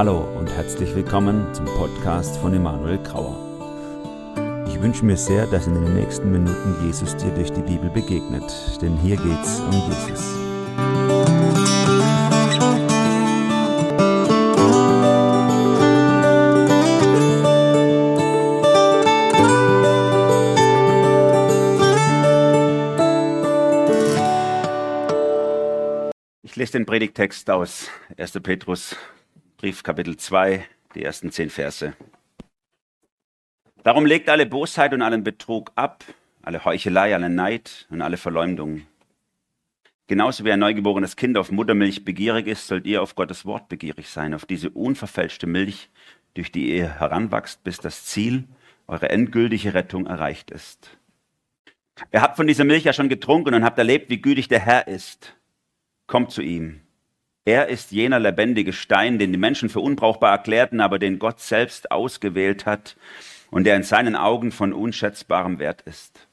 Hallo und herzlich willkommen zum Podcast von Emanuel Grauer. Ich wünsche mir sehr, dass in den nächsten Minuten Jesus dir durch die Bibel begegnet, denn hier geht's um Jesus. Ich lese den Predigttext aus 1. Petrus, Brief Kapitel 2, die ersten 10 Verse. Darum legt alle Bosheit und allen Betrug ab, alle Heuchelei, alle Neid und alle Verleumdung. Genauso wie ein neugeborenes Kind auf Muttermilch begierig ist, sollt ihr auf Gottes Wort begierig sein, auf diese unverfälschte Milch, durch die ihr heranwachst, bis das Ziel, eure endgültige Rettung erreicht ist. Ihr habt von dieser Milch ja schon getrunken und habt erlebt, wie gütig der Herr ist. Kommt zu ihm. Er ist jener lebendige Stein, den die Menschen für unbrauchbar erklärten, aber den Gott selbst ausgewählt hat und der in seinen Augen von unschätzbarem Wert ist.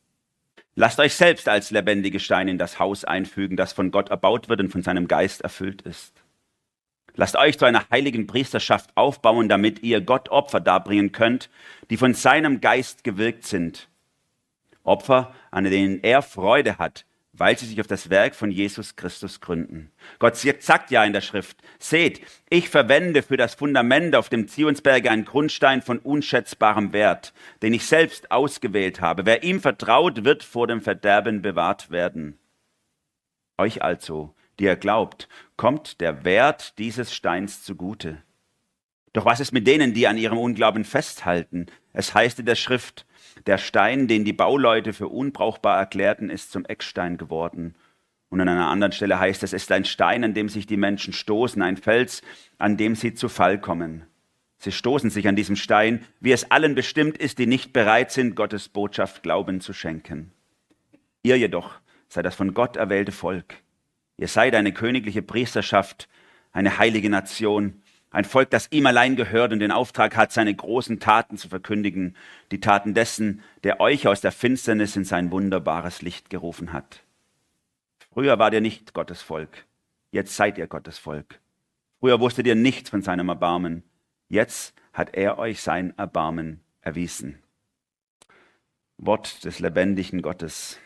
Lasst euch selbst als lebendige Steine in das Haus einfügen, das von Gott erbaut wird und von seinem Geist erfüllt ist. Lasst euch zu einer heiligen Priesterschaft aufbauen, damit ihr Gott Opfer darbringen könnt, die von seinem Geist gewirkt sind. Opfer, an denen er Freude hat, weil sie sich auf das Werk von Jesus Christus gründen. Gott sagt ja in der Schrift, seht, ich verwende für das Fundament auf dem Zionsberge einen Grundstein von unschätzbarem Wert, den ich selbst ausgewählt habe. Wer ihm vertraut, wird vor dem Verderben bewahrt werden. Euch also, die ihr glaubt, kommt der Wert dieses Steins zugute. Doch was ist mit denen, die an ihrem Unglauben festhalten? Es heißt in der Schrift, der Stein, den die Bauleute für unbrauchbar erklärten, ist zum Eckstein geworden. Und an einer anderen Stelle heißt es ist ein Stein, an dem sich die Menschen stoßen, ein Fels, an dem sie zu Fall kommen. Sie stoßen sich an diesem Stein, wie es allen bestimmt ist, die nicht bereit sind, Gottes Botschaft Glauben zu schenken. Ihr jedoch seid das von Gott erwählte Volk. Ihr seid eine königliche Priesterschaft, eine heilige Nation, ein Volk, das ihm allein gehört und den Auftrag hat, seine großen Taten zu verkündigen, die Taten dessen, der euch aus der Finsternis in sein wunderbares Licht gerufen hat. Früher wart ihr nicht Gottes Volk, jetzt seid ihr Gottes Volk. Früher wusstet ihr nichts von seinem Erbarmen, jetzt hat er euch sein Erbarmen erwiesen. Wort des lebendigen Gottes.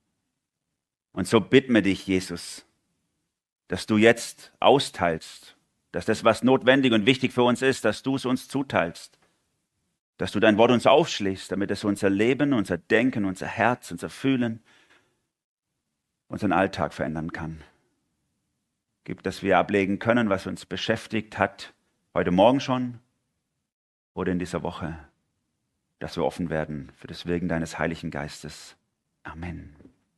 Und so bitten wir dich, Jesus, dass du jetzt austeilst, dass das, was notwendig und wichtig für uns ist, dass du es uns zuteilst. Dass du dein Wort uns aufschließt, damit es unser Leben, unser Denken, unser Herz, unser Fühlen, unseren Alltag verändern kann. Gib, dass wir ablegen können, was uns beschäftigt hat, heute Morgen schon oder in dieser Woche, dass wir offen werden für das Wirken deines Heiligen Geistes. Amen.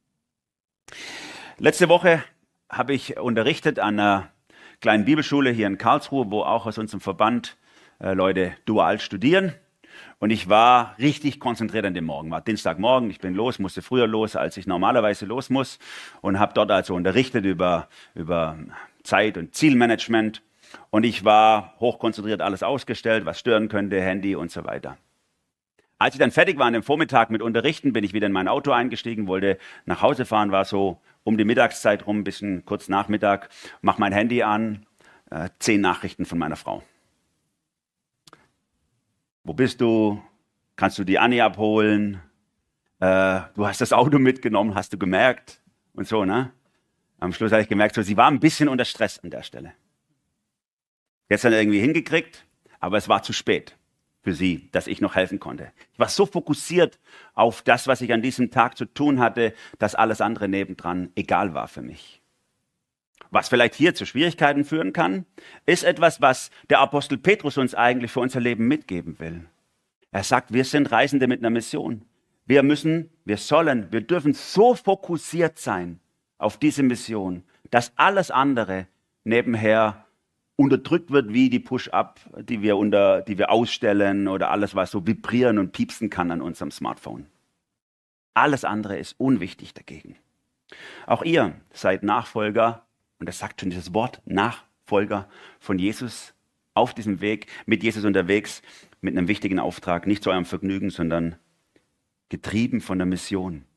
Letzte Woche habe ich unterrichtet an einer kleinen Bibelschule hier in Karlsruhe, wo auch aus unserem Verband Leute dual studieren. Und ich war richtig konzentriert an dem Morgen. War Dienstagmorgen, ich bin los, musste früher los, als ich normalerweise los muss. Und habe dort also unterrichtet über Zeit- und Zielmanagement. Und ich war hochkonzentriert, alles ausgestellt, was stören könnte, Handy und so weiter. Als ich dann fertig war an dem Vormittag mit Unterrichten, bin ich wieder in mein Auto eingestiegen, wollte nach Hause fahren, war so um die Mittagszeit rum, ein bisschen kurz nach Mittag, mach mein Handy an, 10 Nachrichten von meiner Frau. Wo bist du? Kannst du die Anni abholen? Du hast das Auto mitgenommen, hast du gemerkt? Und so, ne? Am Schluss habe ich gemerkt, so, sie war ein bisschen unter Stress an der Stelle. Jetzt dann irgendwie hingekriegt, aber es war zu spät für sie, dass ich noch helfen konnte. Ich war so fokussiert auf das, was ich an diesem Tag zu tun hatte, dass alles andere nebendran egal war für mich. Was vielleicht hier zu Schwierigkeiten führen kann, ist etwas, was der Apostel Petrus uns eigentlich für unser Leben mitgeben will. Er sagt, wir sind Reisende mit einer Mission. Wir dürfen so fokussiert sein auf diese Mission, dass alles andere nebenher unterdrückt wird, wie die Push-Up, die wir ausstellen oder alles, was so vibrieren und piepsen kann an unserem Smartphone. Alles andere ist unwichtig dagegen. Auch ihr seid Nachfolger, und das sagt schon dieses Wort, Nachfolger von Jesus, auf diesem Weg, mit Jesus unterwegs, mit einem wichtigen Auftrag, nicht zu eurem Vergnügen, sondern getrieben von der Mission.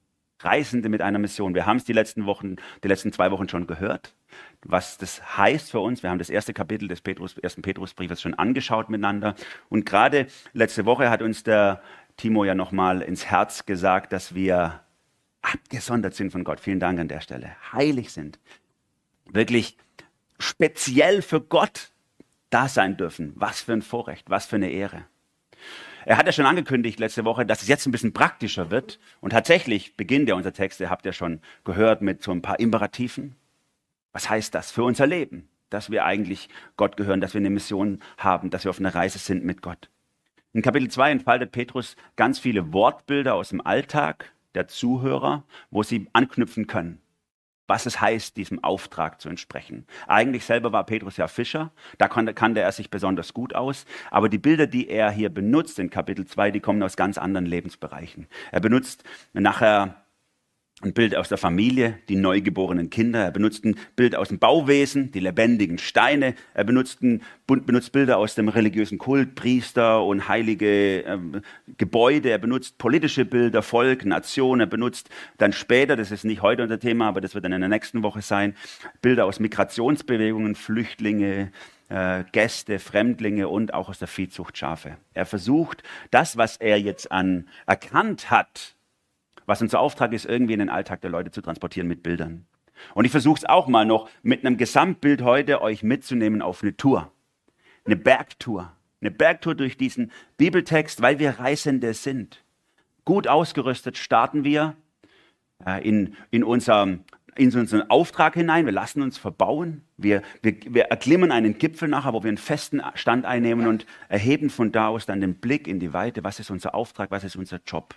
Reisende mit einer Mission. Wir haben es die letzten 2 Wochen schon gehört, was das heißt für uns. Wir haben das erste Kapitel des ersten Petrusbriefes schon angeschaut miteinander. Und gerade letzte Woche hat uns der Timo ja nochmal ins Herz gesagt, dass wir abgesondert sind von Gott. Vielen Dank an der Stelle. Heilig sind. Wirklich speziell für Gott da sein dürfen. Was für ein Vorrecht, was für eine Ehre. Er hat ja schon angekündigt letzte Woche, dass es jetzt ein bisschen praktischer wird. Und tatsächlich beginnt ja unser Text, ihr habt ja schon gehört, mit so ein paar Imperativen. Was heißt das für unser Leben? Dass wir eigentlich Gott gehören, dass wir eine Mission haben, dass wir auf einer Reise sind mit Gott. In Kapitel 2 entfaltet Petrus ganz viele Wortbilder aus dem Alltag der Zuhörer, wo sie anknüpfen können, was es heißt, diesem Auftrag zu entsprechen. Eigentlich selber war Petrus ja Fischer, da kannte er sich besonders gut aus, aber die Bilder, die er hier benutzt in Kapitel 2, die kommen aus ganz anderen Lebensbereichen. Er benutzt nachher ein Bild aus der Familie, die neugeborenen Kinder. Er benutzt ein Bild aus dem Bauwesen, die lebendigen Steine. Er benutzt Bilder aus dem religiösen Kult, Priester und heilige Gebäude. Er benutzt politische Bilder, Volk, Nation. Er benutzt dann später, das ist nicht heute unser Thema, aber das wird dann in der nächsten Woche sein, Bilder aus Migrationsbewegungen, Flüchtlinge, Gäste, Fremdlinge und auch aus der Viehzucht Schafe. Er versucht, das, was er jetzt erkannt hat, was unser Auftrag ist, irgendwie in den Alltag der Leute zu transportieren mit Bildern. Und ich versuche es auch mal noch mit einem Gesamtbild heute euch mitzunehmen auf eine Tour. Eine Bergtour. Eine Bergtour durch diesen Bibeltext, weil wir Reisende sind. Gut ausgerüstet starten wir in unseren Auftrag hinein. Wir lassen uns verbauen. Wir erklimmen einen Gipfel nachher, wo wir einen festen Stand einnehmen und erheben von da aus dann den Blick in die Weite. Was ist unser Auftrag? Was ist unser Job?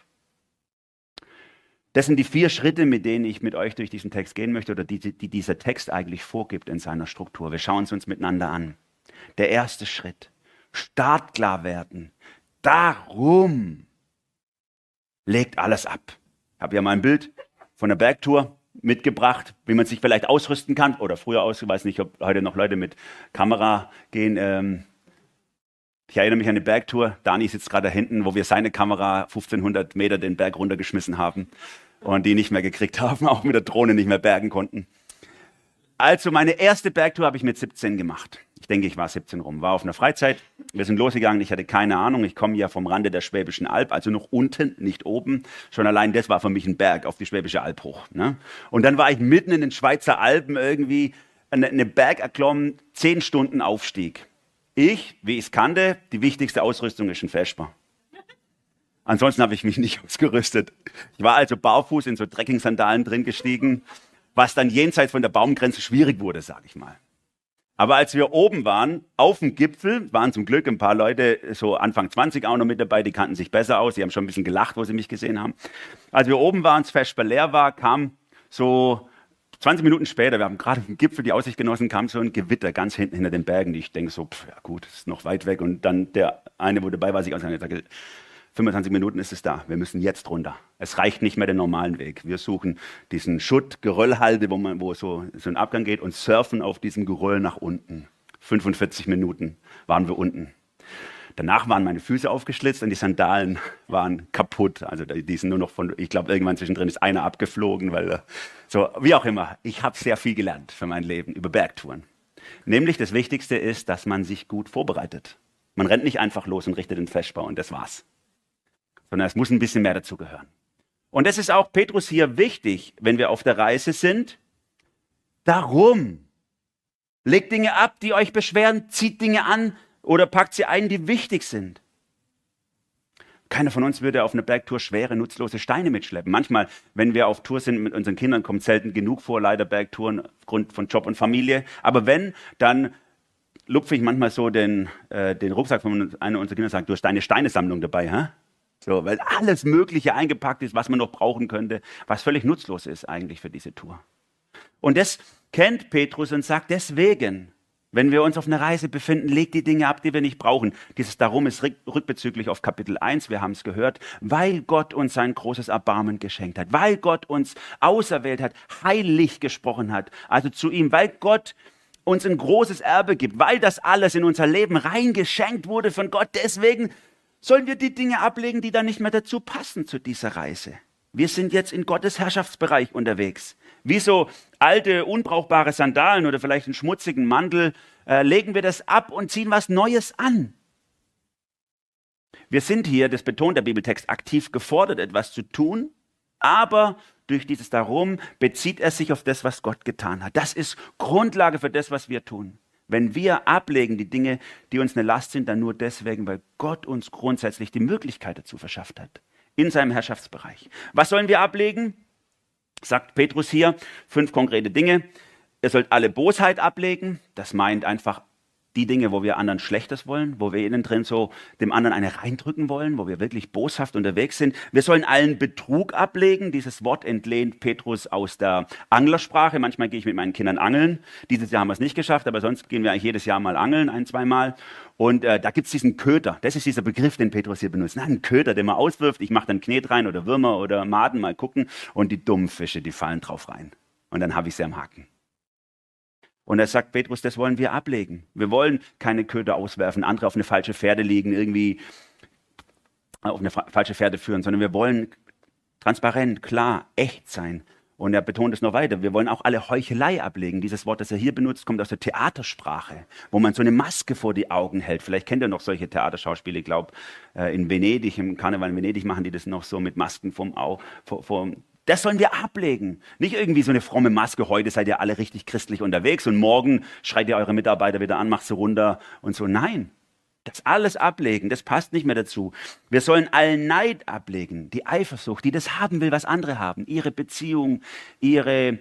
Das sind die 4 Schritte, mit denen ich mit euch durch diesen Text gehen möchte oder die dieser Text eigentlich vorgibt in seiner Struktur. Wir schauen es uns miteinander an. Der erste Schritt, startklar werden. Darum legt alles ab. Ich habe ja mal ein Bild von der Bergtour mitgebracht, wie man sich vielleicht ausrüsten kann oder früher ich weiß nicht, ob heute noch Leute mit Kamera gehen. Ich erinnere mich an eine Bergtour. Dani sitzt gerade da hinten, wo wir seine Kamera 1500 Meter den Berg runtergeschmissen haben und die nicht mehr gekriegt haben, auch mit der Drohne nicht mehr bergen konnten. Also meine erste Bergtour habe ich mit 17 gemacht. Ich denke, ich war 17 rum, war auf einer Freizeit. Wir sind losgegangen, ich hatte keine Ahnung. Ich komme ja vom Rande der Schwäbischen Alb, also noch unten, nicht oben. Schon allein das war für mich ein Berg auf die Schwäbische Alb hoch. Ne? Und dann war ich mitten in den Schweizer Alpen irgendwie eine Berg erklommen, 10 Stunden Aufstieg. Ich, wie ich es kannte, die wichtigste Ausrüstung ist ein Vesper. Ansonsten habe ich mich nicht ausgerüstet. Ich war also barfuß in so Trekking-Sandalen drin gestiegen, was dann jenseits von der Baumgrenze schwierig wurde, sage ich mal. Aber als wir oben waren, auf dem Gipfel, waren zum Glück ein paar Leute, so Anfang 20 auch noch mit dabei, die kannten sich besser aus, die haben schon ein bisschen gelacht, wo sie mich gesehen haben. Als wir oben waren, das Vesper leer war, kam so 20 Minuten später, wir haben gerade auf dem Gipfel die Aussicht genossen, kam so ein Gewitter ganz hinten hinter den Bergen. Ich denke so, ja gut, das ist noch weit weg. Und dann der eine, wo dabei war, sich ausgegangen hat, gesagt, 25 Minuten ist es da, wir müssen jetzt runter. Es reicht nicht mehr den normalen Weg. Wir suchen diesen Schutt-Geröllhalde, wo so ein Abgang geht und surfen auf diesem Geröll nach unten. 45 Minuten waren wir unten. Danach waren meine Füße aufgeschlitzt und die Sandalen waren kaputt. Also die sind nur noch ich glaube, irgendwann zwischendrin ist einer abgeflogen, weil so, wie auch immer. Ich habe sehr viel gelernt für mein Leben über Bergtouren. Nämlich das Wichtigste ist, dass man sich gut vorbereitet. Man rennt nicht einfach los und richtet den Vesper und das war's. Sondern es muss ein bisschen mehr dazu gehören. Und das ist auch Petrus hier wichtig, wenn wir auf der Reise sind. Darum, legt Dinge ab, die euch beschweren, zieht Dinge an, oder packt sie ein, die wichtig sind. Keiner von uns würde auf einer Bergtour schwere, nutzlose Steine mitschleppen. Manchmal, wenn wir auf Tour sind mit unseren Kindern, kommt selten genug vor, leider Bergtouren aufgrund von Job und Familie. Aber wenn, dann lupfe ich manchmal so den Rucksack von einer unserer Kinder und sage, du hast deine Steinesammlung dabei, hä? So, weil alles Mögliche eingepackt ist, was man noch brauchen könnte, was völlig nutzlos ist eigentlich für diese Tour. Und das kennt Petrus und sagt deswegen, wenn wir uns auf einer Reise befinden, legt die Dinge ab, die wir nicht brauchen. Dieses Darum ist rückbezüglich auf Kapitel 1, wir haben es gehört, weil Gott uns sein großes Erbarmen geschenkt hat, weil Gott uns auserwählt hat, heilig gesprochen hat, also zu ihm, weil Gott uns ein großes Erbe gibt, weil das alles in unser Leben reingeschenkt wurde von Gott. Deswegen sollen wir die Dinge ablegen, die dann nicht mehr dazu passen zu dieser Reise. Wir sind jetzt in Gottes Herrschaftsbereich unterwegs. Wie so alte, unbrauchbare Sandalen oder vielleicht einen schmutzigen Mantel, legen wir das ab und ziehen was Neues an. Wir sind hier, das betont der Bibeltext, aktiv gefordert, etwas zu tun, aber durch dieses Darum bezieht er sich auf das, was Gott getan hat. Das ist Grundlage für das, was wir tun. Wenn wir ablegen die Dinge, die uns eine Last sind, dann nur deswegen, weil Gott uns grundsätzlich die Möglichkeit dazu verschafft hat, in seinem Herrschaftsbereich. Was sollen wir ablegen? Sagt Petrus hier 5 konkrete Dinge. Ihr sollt alle Bosheit ablegen. Das meint einfach die Dinge, wo wir anderen Schlechtes wollen, wo wir innen drin so dem anderen eine reindrücken wollen, wo wir wirklich boshaft unterwegs sind. Wir sollen allen Betrug ablegen. Dieses Wort entlehnt Petrus aus der Anglersprache. Manchmal gehe ich mit meinen Kindern angeln. Dieses Jahr haben wir es nicht geschafft, aber sonst gehen wir eigentlich jedes Jahr mal angeln, 1-2 Mal. Und da gibt es diesen Köder. Das ist dieser Begriff, den Petrus hier benutzt. Ein Köder, den man auswirft. Ich mache dann Knet rein oder Würmer oder Maden, mal gucken. Und die dummen Fische, die fallen drauf rein. Und dann habe ich sie am Haken. Und da sagt Petrus, das wollen wir ablegen. Wir wollen keine Köder auswerfen, andere auf eine falsche Pferde liegen, irgendwie auf eine falsche Pferde führen, sondern wir wollen transparent, klar, echt sein. Und er betont es noch weiter, wir wollen auch alle Heuchelei ablegen. Dieses Wort, das er hier benutzt, kommt aus der Theatersprache, wo man so eine Maske vor die Augen hält. Vielleicht kennt ihr noch solche Theaterschauspiele, ich glaube in Venedig, im Karneval in Venedig machen die das noch so mit Masken vom Auge. Das sollen wir ablegen. Nicht irgendwie so eine fromme Maske, heute seid ihr alle richtig christlich unterwegs und morgen schreit ihr eure Mitarbeiter wieder an, macht sie runter und so. Nein, das alles ablegen, das passt nicht mehr dazu. Wir sollen allen Neid ablegen, die Eifersucht, die das haben will, was andere haben. Ihre Beziehung, ihren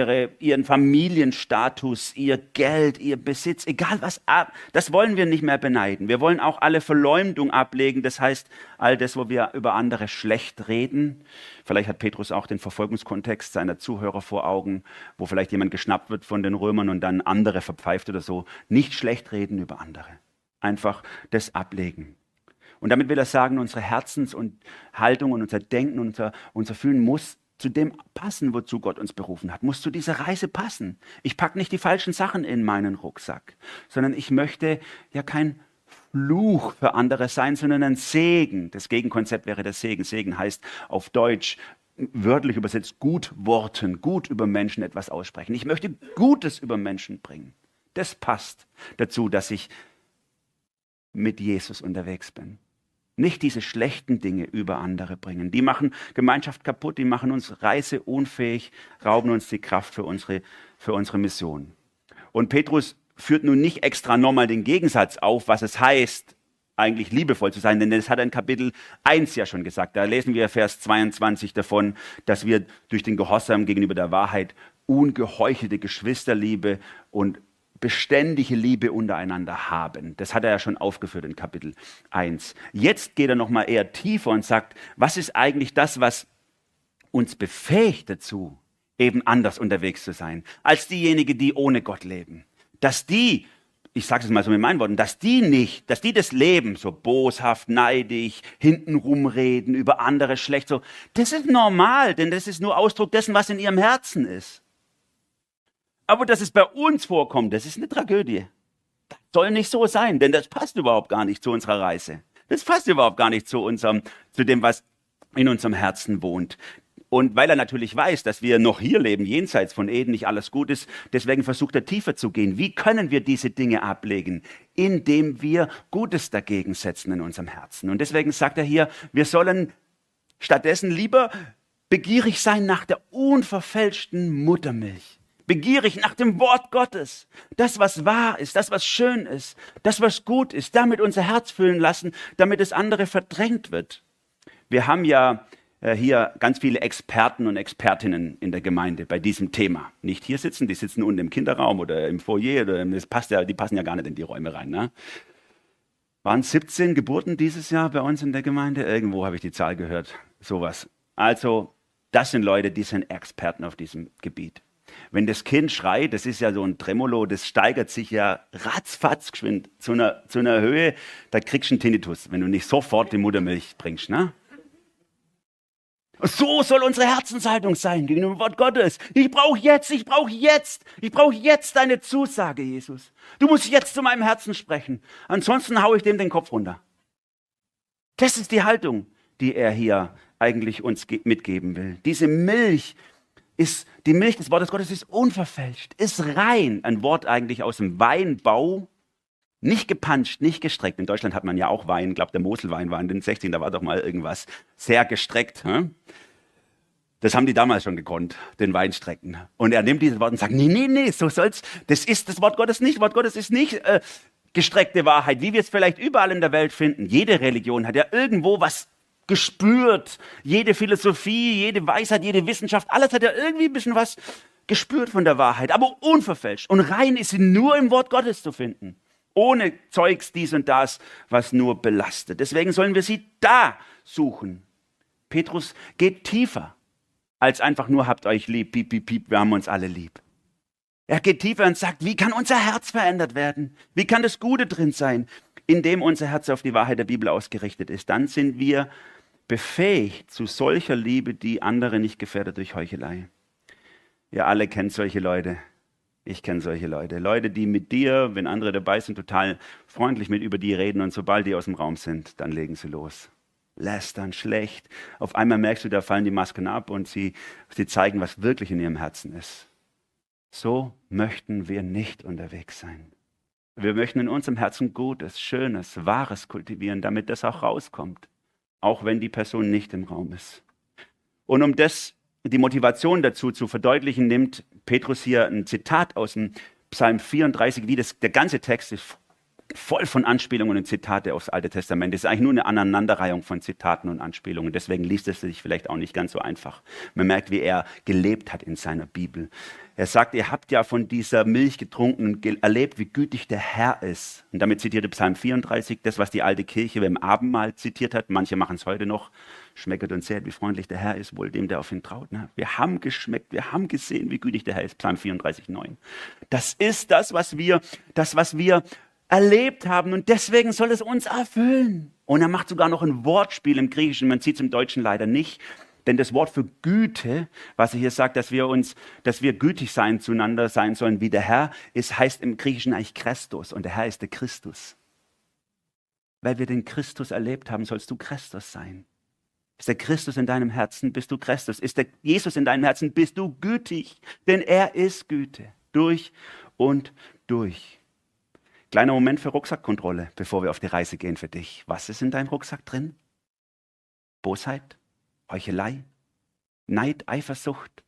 Familienstatus, ihr Geld, ihr Besitz, egal was, das wollen wir nicht mehr beneiden. Wir wollen auch alle Verleumdung ablegen, das heißt, all das, wo wir über andere schlecht reden. Vielleicht hat Petrus auch den Verfolgungskontext seiner Zuhörer vor Augen, wo vielleicht jemand geschnappt wird von den Römern und dann andere verpfeift oder so. Nicht schlecht reden über andere. Einfach das ablegen. Und damit will er sagen, unsere Herzenshaltung und unser Denken und unser Fühlen muss zu dem passen, wozu Gott uns berufen hat. Muss zu dieser Reise passen. Ich packe nicht die falschen Sachen in meinen Rucksack, sondern ich möchte ja kein Fluch für andere sein, sondern ein Segen. Das Gegenkonzept wäre der Segen. Segen heißt auf Deutsch, wörtlich übersetzt, gut worten, gut über Menschen etwas aussprechen. Ich möchte Gutes über Menschen bringen. Das passt dazu, dass ich mit Jesus unterwegs bin. Nicht diese schlechten Dinge über andere bringen. Die machen Gemeinschaft kaputt, die machen uns reiseunfähig, rauben uns die Kraft für unsere Mission. Und Petrus führt nun nicht extra nochmal den Gegensatz auf, was es heißt, eigentlich liebevoll zu sein, denn das hat er in Kapitel 1 ja schon gesagt. Da lesen wir Vers 22 davon, dass wir durch den Gehorsam gegenüber der Wahrheit ungeheuchelte Geschwisterliebe und beständige Liebe untereinander haben. Das hat er ja schon aufgeführt in Kapitel 1. Jetzt geht er nochmal eher tiefer und sagt, was ist eigentlich das, was uns befähigt dazu, eben anders unterwegs zu sein, als diejenigen, die ohne Gott leben. Dass die, ich sage es mal so mit meinen Worten, dass die das Leben so boshaft, neidisch, hintenrum reden, über andere schlecht, so, das ist normal, denn das ist nur Ausdruck dessen, was in ihrem Herzen ist. Aber dass es bei uns vorkommt, das ist eine Tragödie. Das soll nicht so sein, denn das passt überhaupt gar nicht zu unserer Reise. Das passt überhaupt gar nicht zu dem, was in unserem Herzen wohnt. Und weil er natürlich weiß, dass wir noch hier leben, jenseits von Eden, nicht alles gut ist, deswegen versucht er tiefer zu gehen. Wie können wir diese Dinge ablegen? Indem wir Gutes dagegen setzen in unserem Herzen. Und deswegen sagt er hier, wir sollen stattdessen lieber begierig sein nach der unverfälschten Muttermilch. Begierig nach dem Wort Gottes. Das, was wahr ist, das, was schön ist, das, was gut ist, damit unser Herz füllen lassen, damit das andere verdrängt wird. Wir haben ja hier ganz viele Experten und Expertinnen in der Gemeinde bei diesem Thema. Nicht hier sitzen, die sitzen unten im Kinderraum oder im Foyer, die passen ja gar nicht in die Räume rein. Ne? Waren 17 Geburten dieses Jahr bei uns in der Gemeinde? Irgendwo habe ich die Zahl gehört. Sowas. Also, das sind Leute, die sind Experten auf diesem Gebiet. Wenn das Kind schreit, das ist ja so ein Tremolo, das steigert sich ja ratzfatz geschwind zu einer Höhe, da kriegst du einen Tinnitus, wenn du nicht sofort die Muttermilch bringst. Ne? So soll unsere Herzenshaltung sein gegenüber dem Wort Gottes. Ich brauche jetzt deine Zusage, Jesus. Du musst jetzt zu meinem Herzen sprechen, ansonsten haue ich dem den Kopf runter. Das ist die Haltung, die er hier eigentlich uns mitgeben will. Diese Milch die Milch des Wortes Gottes ist unverfälscht, ist rein. Ein Wort eigentlich aus dem Weinbau, nicht gepanscht, nicht gestreckt. In Deutschland hat man ja auch Wein, ich glaube der Moselwein war in den 60ern, da war doch mal irgendwas sehr gestreckt. Das haben die damals schon gekonnt, den Wein strecken. Und er nimmt dieses Wort und sagt, nee, so soll's, das ist das Wort Gottes nicht. Wort Gottes ist nicht gestreckte Wahrheit, wie wir es vielleicht überall in der Welt finden. Jede Religion hat ja irgendwo was gespürt. Jede Philosophie, jede Weisheit, jede Wissenschaft, alles hat ja irgendwie ein bisschen was gespürt von der Wahrheit. Aber unverfälscht und rein ist sie nur im Wort Gottes zu finden. Ohne Zeugs, dies und das, was nur belastet. Deswegen sollen wir sie da suchen. Petrus geht tiefer als einfach nur habt euch lieb, piep, piep, piep, wir haben uns alle lieb. Er geht tiefer und sagt, wie kann unser Herz verändert werden? Wie kann das Gute drin sein? Indem unser Herz auf die Wahrheit der Bibel ausgerichtet ist, dann sind wir befähigt zu solcher Liebe, die andere nicht gefährdet durch Heuchelei. Ihr alle kennt solche Leute. Ich kenne solche Leute. Leute, die mit dir, wenn andere dabei sind, total freundlich mit über die reden und sobald die aus dem Raum sind, dann legen sie los. Lästern, schlecht. Auf einmal merkst du, da fallen die Masken ab und sie zeigen, was wirklich in ihrem Herzen ist. So möchten wir nicht unterwegs sein. Wir möchten in unserem Herzen Gutes, Schönes, Wahres kultivieren, damit das auch rauskommt, auch wenn die Person nicht im Raum ist. Und um die Motivation dazu zu verdeutlichen, nimmt Petrus hier ein Zitat aus dem Psalm 34, der ganze Text ist voll von Anspielungen und Zitate aufs Alte Testament. Es ist eigentlich nur eine Aneinanderreihung von Zitaten und Anspielungen. Deswegen liest es sich vielleicht auch nicht ganz so einfach. Man merkt, wie er gelebt hat in seiner Bibel. Er sagt, ihr habt ja von dieser Milch getrunken und erlebt, wie gütig der Herr ist. Und damit zitiert er Psalm 34, das, was die alte Kirche beim Abendmahl zitiert hat. Manche machen es heute noch. Schmecket und seht, wie freundlich der Herr ist, wohl dem, der auf ihn traut. Wir haben geschmeckt, wir haben gesehen, wie gütig der Herr ist. Psalm 34, 9. Das ist das, was wir erlebt haben und deswegen soll es uns erfüllen. Und er macht sogar noch ein Wortspiel im Griechischen, man sieht es im Deutschen leider nicht, denn das Wort für Güte, was er hier sagt, dass wir gütig zueinander sein sollen wie der Herr, heißt im Griechischen eigentlich Christus und der Herr ist der Christus. Weil wir den Christus erlebt haben, sollst du Christus sein. Ist der Christus in deinem Herzen, bist du Christus. Ist der Jesus in deinem Herzen, bist du gütig, denn er ist Güte, durch und durch. Kleiner Moment für Rucksackkontrolle, bevor wir auf die Reise gehen für dich. Was ist in deinem Rucksack drin? Bosheit, Heuchelei, Neid, Eifersucht,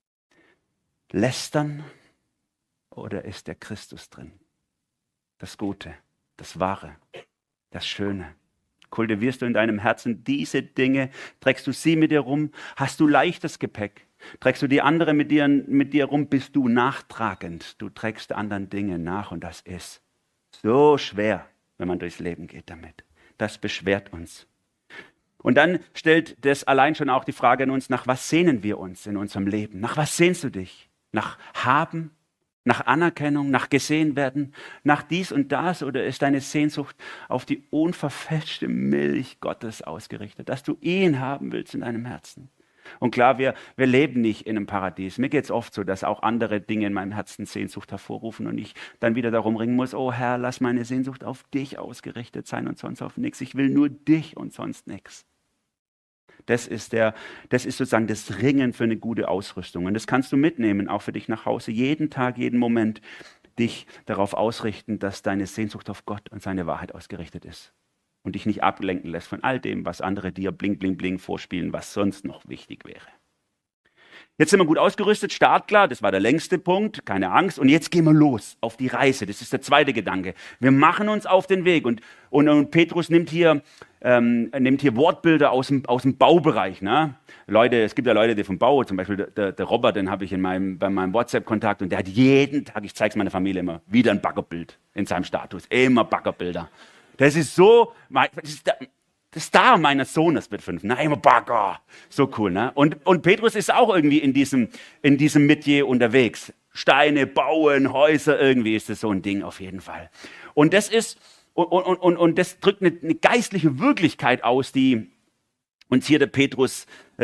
Lästern oder ist der Christus drin? Das Gute, das Wahre, das Schöne. Kultivierst du in deinem Herzen diese Dinge? Trägst du sie mit dir rum? Hast du leichtes Gepäck? Trägst du die andere mit dir rum? Bist du nachtragend? Du trägst anderen Dinge nach und das ist so schwer, wenn man durchs Leben geht damit. Das beschwert uns. Und dann stellt das allein schon auch die Frage an uns, nach was sehnen wir uns in unserem Leben? Nach was sehnst du dich? Nach Haben? Nach Anerkennung? Nach gesehen werden? Nach dies und das? Oder ist deine Sehnsucht auf die unverfälschte Milch Gottes ausgerichtet, dass du ihn haben willst in deinem Herzen? Und klar, wir leben nicht in einem Paradies. Mir geht es oft so, dass auch andere Dinge in meinem Herzen Sehnsucht hervorrufen und ich dann wieder darum ringen muss, oh Herr, lass meine Sehnsucht auf dich ausgerichtet sein und sonst auf nichts. Ich will nur dich und sonst nichts. Das ist sozusagen das Ringen für eine gute Ausrüstung. Und das kannst du mitnehmen, auch für dich nach Hause. Jeden Tag, jeden Moment dich darauf ausrichten, dass deine Sehnsucht auf Gott und seine Wahrheit ausgerichtet ist. Und dich nicht ablenken lässt von all dem, was andere dir bling, bling, bling vorspielen, was sonst noch wichtig wäre. Jetzt sind wir gut ausgerüstet, startklar, das war der längste Punkt, keine Angst. Und jetzt gehen wir los auf die Reise, das ist der zweite Gedanke. Wir machen uns auf den Weg und Petrus nimmt hier Wortbilder aus dem Baubereich. Ne? Leute, es gibt ja Leute, die vom Bau, zum Beispiel der Robert, den habe ich bei meinem WhatsApp-Kontakt und der hat jeden Tag, ich zeige es meiner Familie immer, wieder ein Baggerbild in seinem Status, immer Baggerbilder. Das ist so, das Star meines Sohnes mit 5, ne? Immer Bagger. So cool, ne? Und Petrus ist auch irgendwie in diesem Metier unterwegs. Steine bauen, Häuser, irgendwie ist das so ein Ding auf jeden Fall. Und das ist, und das drückt eine geistliche Wirklichkeit aus, die uns hier der Petrus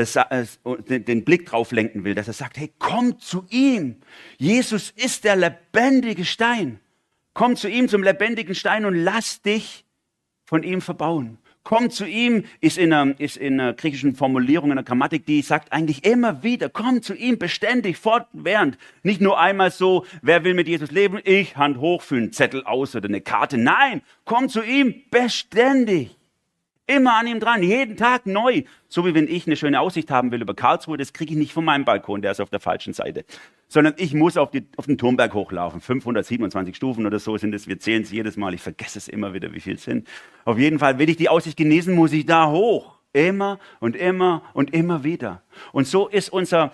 den Blick drauf lenken will, dass er sagt, hey, komm zu ihm. Jesus ist der lebendige Stein. Komm zu ihm, zum lebendigen Stein und lass dich von ihm verbauen. Komm zu ihm ist in einer griechischen Formulierung, in der Grammatik, die sagt eigentlich immer wieder, komm zu ihm beständig, fortwährend. Nicht nur einmal so, wer will mit Jesus leben? Ich, Hand hoch, für einen Zettel aus oder eine Karte. Nein, komm zu ihm beständig. Immer an ihm dran, jeden Tag neu. So wie wenn ich eine schöne Aussicht haben will über Karlsruhe, das kriege ich nicht von meinem Balkon, der ist auf der falschen Seite. Sondern ich muss auf den Turmberg hochlaufen. 527 Stufen oder so sind es. Wir zählen es jedes Mal. Ich vergesse es immer wieder, wie viel es sind. Auf jeden Fall, will ich die Aussicht genießen, muss ich da hoch. Immer und immer und immer wieder. Und so ist unsere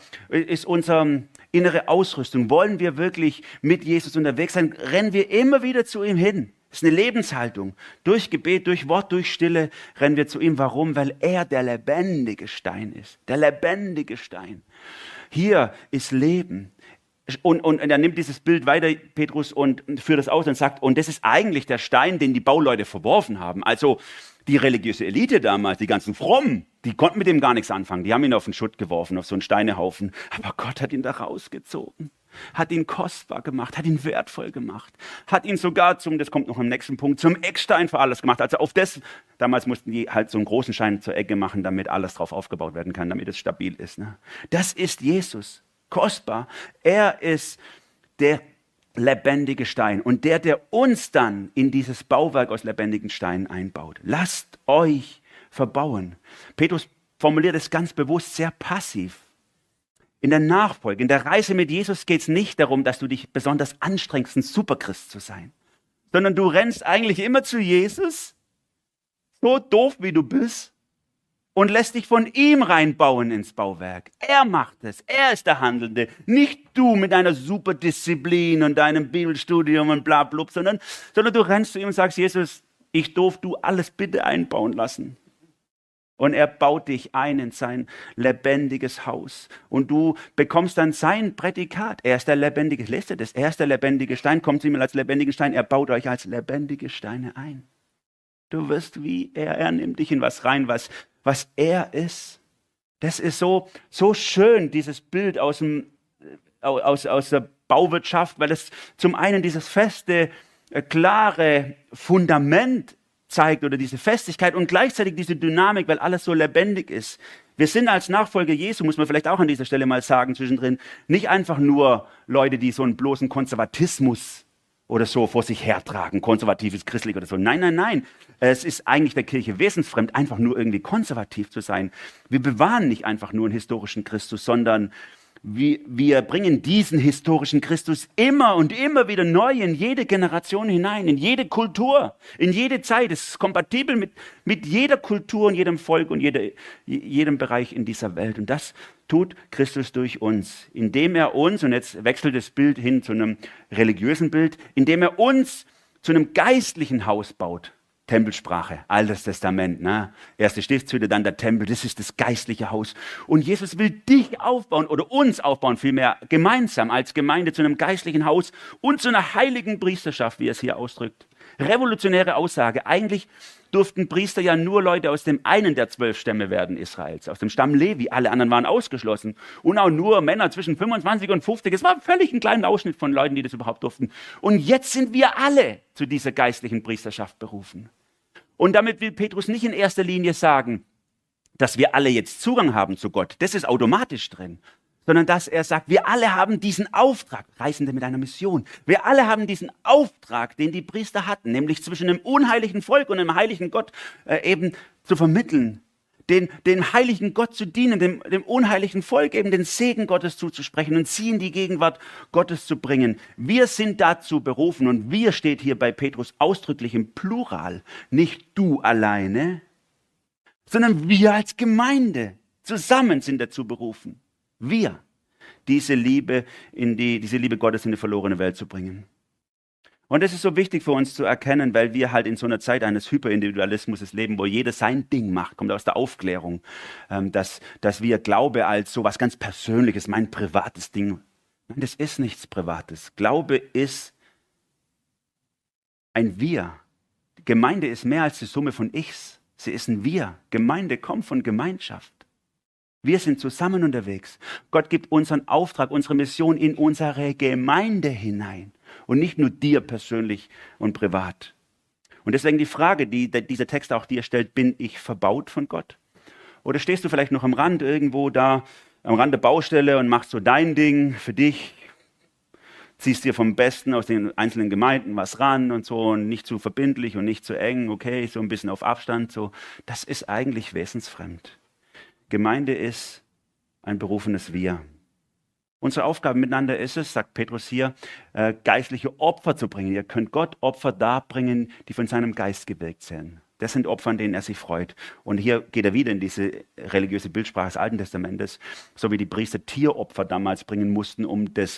innere Ausrüstung. Wollen wir wirklich mit Jesus unterwegs sein, rennen wir immer wieder zu ihm hin. Das ist eine Lebenshaltung. Durch Gebet, durch Wort, durch Stille rennen wir zu ihm. Warum? Weil er der lebendige Stein ist. Der lebendige Stein. Hier ist Leben. Und er nimmt dieses Bild weiter, Petrus, und führt das aus und sagt, und das ist eigentlich der Stein, den die Bauleute verworfen haben. Also die religiöse Elite damals, die ganzen Frommen, die konnten mit dem gar nichts anfangen. Die haben ihn auf den Schutt geworfen, auf so einen Steinehaufen. Aber Gott hat ihn da rausgezogen, hat ihn kostbar gemacht, hat ihn wertvoll gemacht, hat ihn sogar das kommt noch im nächsten Punkt, zum Eckstein für alles gemacht. Also auf das, damals mussten die halt so einen großen Stein zur Ecke machen, damit alles drauf aufgebaut werden kann, damit es stabil ist. Ne? Das ist Jesus. Kostbar. Er ist der lebendige Stein und der uns dann in dieses Bauwerk aus lebendigen Steinen einbaut. Lasst euch verbauen. Petrus formuliert es ganz bewusst sehr passiv. In der Nachfolge, in der Reise mit Jesus geht es nicht darum, dass du dich besonders anstrengst, ein Superchrist zu sein, sondern du rennst eigentlich immer zu Jesus, so doof wie du bist, und lässt dich von ihm reinbauen ins Bauwerk. Er macht es, er ist der Handelnde. Nicht du mit deiner Superdisziplin und deinem Bibelstudium und bla blub, sondern du rennst zu ihm und sagst, Jesus, ich darf du alles bitte einbauen lassen. Und er baut dich ein in sein lebendiges Haus. Und du bekommst dann sein Prädikat. Er ist der lebendige, lest ihr das? Er ist der lebendige Stein, kommt zu ihm als lebendigen Stein. Er baut euch als lebendige Steine ein. Du wirst wie er nimmt dich in was rein, was er ist. Das ist so schön, dieses Bild aus der Bauwirtschaft, weil es zum einen dieses feste, klare Fundament zeigt oder diese Festigkeit und gleichzeitig diese Dynamik, weil alles so lebendig ist. Wir sind als Nachfolger Jesu, muss man vielleicht auch an dieser Stelle mal sagen, zwischendrin, nicht einfach nur Leute, die so einen bloßen Konservatismus oder so vor sich hertragen, konservatives, christlich oder so. Nein. Es ist eigentlich der Kirche wesensfremd, einfach nur irgendwie konservativ zu sein. Wir bewahren nicht einfach nur einen historischen Christus, sondern wir bringen diesen historischen Christus immer und immer wieder neu in jede Generation hinein, in jede Kultur, in jede Zeit. Es ist kompatibel mit jeder Kultur und jedem Volk und jedem Bereich in dieser Welt. Und das tut Christus durch uns, indem er uns, und jetzt wechselt das Bild hin zu einem religiösen Bild, indem er uns zu einem geistlichen Haus baut. Tempelsprache, Altes Testament, ne? Erste Stiftshütte, dann der Tempel, das ist das geistliche Haus. Und Jesus will dich aufbauen oder uns aufbauen, vielmehr gemeinsam als Gemeinde zu einem geistlichen Haus und zu einer heiligen Priesterschaft, wie er es hier ausdrückt. Revolutionäre Aussage. Eigentlich durften Priester ja nur Leute aus dem einen der 12 Stämme werden Israels, aus dem Stamm Levi. Alle anderen waren ausgeschlossen. Und auch nur Männer zwischen 25 und 50. Es war völlig ein kleiner Ausschnitt von Leuten, die das überhaupt durften. Und jetzt sind wir alle zu dieser geistlichen Priesterschaft berufen. Und damit will Petrus nicht in erster Linie sagen, dass wir alle jetzt Zugang haben zu Gott. Das ist automatisch drin. Sondern dass er sagt, wir alle haben diesen Auftrag, Reisende mit einer Mission. Wir alle haben diesen Auftrag, den die Priester hatten, nämlich zwischen dem unheiligen Volk und dem heiligen Gott eben zu vermitteln. Dem heiligen Gott zu dienen, dem unheiligen Volk eben den Segen Gottes zuzusprechen und sie in die Gegenwart Gottes zu bringen. Wir sind dazu berufen und wir steht hier bei Petrus ausdrücklich im Plural. Nicht du alleine, sondern wir als Gemeinde zusammen sind dazu berufen. Wir, diese Liebe Gottes in die verlorene Welt zu bringen. Und das ist so wichtig für uns zu erkennen, weil wir halt in so einer Zeit eines Hyperindividualismus leben, wo jeder sein Ding macht, kommt aus der Aufklärung, dass wir Glaube als so was ganz Persönliches, mein privates Ding. Nein, das ist nichts Privates. Glaube ist ein Wir. Die Gemeinde ist mehr als die Summe von Ichs. Sie ist ein Wir. Gemeinde kommt von Gemeinschaft. Wir sind zusammen unterwegs. Gott gibt unseren Auftrag, unsere Mission in unsere Gemeinde hinein. Und nicht nur dir persönlich und privat. Und deswegen die Frage, die dieser Text auch dir stellt, bin ich verbaut von Gott? Oder stehst du vielleicht noch am Rand irgendwo da, am Rand der Baustelle und machst so dein Ding für dich, ziehst dir vom Besten aus den einzelnen Gemeinden was ran und so und nicht zu verbindlich und nicht zu eng, okay, so ein bisschen auf Abstand, so. Das ist eigentlich wesensfremd. Gemeinde ist ein berufenes Wir. Unsere Aufgabe miteinander ist es, sagt Petrus hier, geistliche Opfer zu bringen. Ihr könnt Gott Opfer darbringen, die von seinem Geist gewirkt sind. Das sind Opfer, an denen er sich freut. Und hier geht er wieder in diese religiöse Bildsprache des Alten Testamentes, so wie die Priester Tieropfer damals bringen mussten, um die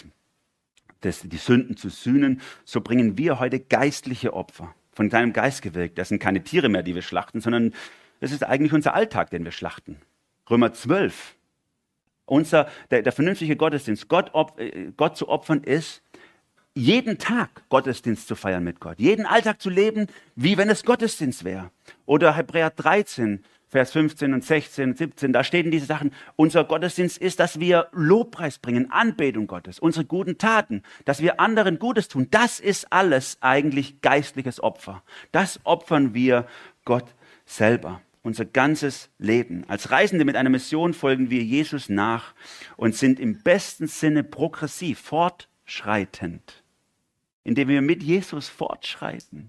Sünden zu sühnen. So bringen wir heute geistliche Opfer, von seinem Geist gewirkt. Das sind keine Tiere mehr, die wir schlachten, sondern das ist eigentlich unser Alltag, den wir schlachten. Römer 12. Der vernünftige Gottesdienst, Gott zu opfern ist, jeden Tag Gottesdienst zu feiern mit Gott. Jeden Alltag zu leben, wie wenn es Gottesdienst wäre. Oder Hebräer 13, Vers 15 und 16 und 17, da stehen diese Sachen. Unser Gottesdienst ist, dass wir Lobpreis bringen, Anbetung Gottes, unsere guten Taten, dass wir anderen Gutes tun. Das ist alles eigentlich geistliches Opfer. Das opfern wir Gott selber. Unser ganzes Leben. Als Reisende mit einer Mission folgen wir Jesus nach und sind im besten Sinne progressiv, fortschreitend, indem wir mit Jesus fortschreiten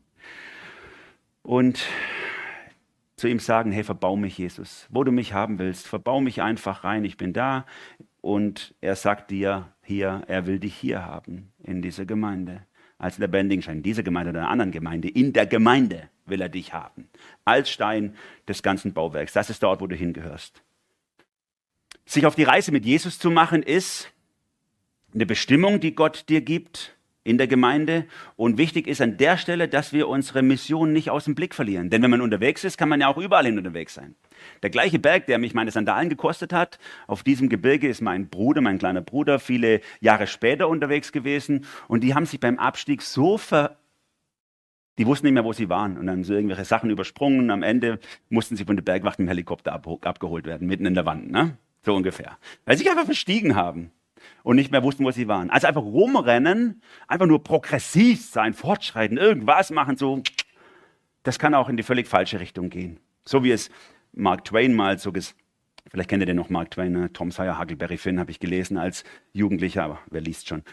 und zu ihm sagen, hey, verbau mich, Jesus, wo du mich haben willst, verbau mich einfach rein, ich bin da. Und er sagt dir hier, er will dich hier haben, in dieser Gemeinde. Als lebendigen Stein, in dieser Gemeinde oder einer anderen Gemeinde, in der Gemeinde will er dich haben. Als Stein des ganzen Bauwerks. Das ist der Ort, wo du hingehörst. Sich auf die Reise mit Jesus zu machen, ist eine Bestimmung, die Gott dir gibt in der Gemeinde. Und wichtig ist an der Stelle, dass wir unsere Mission nicht aus dem Blick verlieren. Denn wenn man unterwegs ist, kann man ja auch überall hin unterwegs sein. Der gleiche Berg, der mich meine Sandalen gekostet hat, auf diesem Gebirge ist mein kleiner Bruder, viele Jahre später unterwegs gewesen. Und die haben sich beim Abstieg die wussten nicht mehr, wo sie waren. Und dann haben sie irgendwelche Sachen übersprungen. Am Ende mussten sie von der Bergwacht mit dem Helikopter abgeholt werden, mitten in der Wand, ne? So ungefähr. Weil sie sich einfach verstiegen haben und nicht mehr wussten, wo sie waren. Also einfach rumrennen, einfach nur progressiv sein, fortschreiten, irgendwas machen, so. Das kann auch in die völlig falsche Richtung gehen. So wie es Mark Twain mal so vielleicht kennt ihr den noch, Mark Twain, ne? Tom Sawyer, Huckleberry Finn, habe ich gelesen als Jugendlicher, aber wer liest schon?